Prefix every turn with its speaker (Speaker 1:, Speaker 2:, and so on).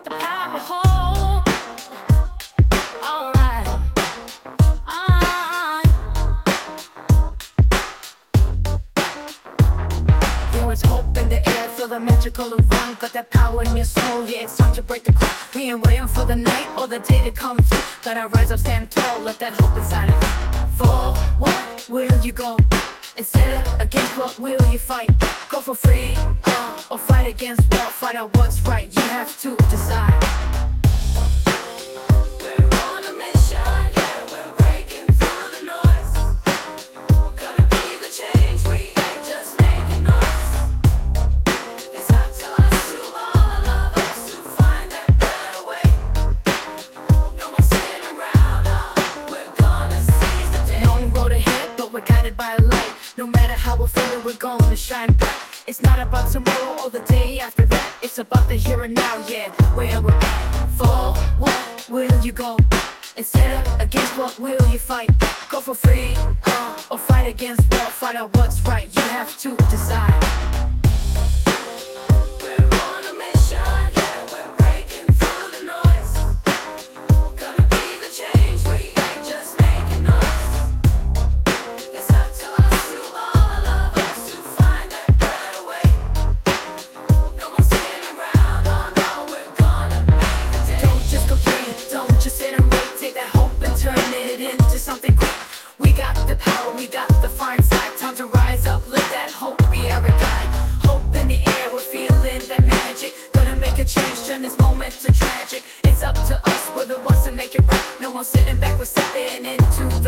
Speaker 1: got the power to hold. Alright. There is hope in the air, feel the magical run. Got that power in your soul, yeah, it's time to break the clock. We ain't waiting for the night or the day to come through. Gotta rise up, stand tall, let that hope inside of you. For what will you go? Instead of against what will you fight? Go for free, or fight against what? Fight out what's right, you have to decide. We're on a mission, yeah, we're breaking through the noise. Gonna be the change, we ain't just making noise. It's up to us, to all of us, to find that better way. No more sitting around, we're gonna seize the day. No road ahead, but we're guided by light. No matter how we're feeling, we're gonna shine bright. It's not about tomorrow or the day after that. It's about the here and now, yeah, where we're at. For what will you go? Instead of against what will you fight? Go for free, or fight against what? Fight out what's right, you have to decide. We're on a mission, yeah, we're breaking through the noise. Gonna be the change, we ain't just making noise. It's up to us, to all of us, to find that better way. No more sitting around, oh no, we're gonna make a day. Don't just complain, don't just sit and wait. Take that hope and turn it into something great. We got the power, we got the fire inside. Time to rise up, let that hope be our guide. Hope in the air, we're feeling that magic. Gonna make a change, turn this moment to tragic. It's up to us, we're the ones to make it right. No more sitting back, we're stepping into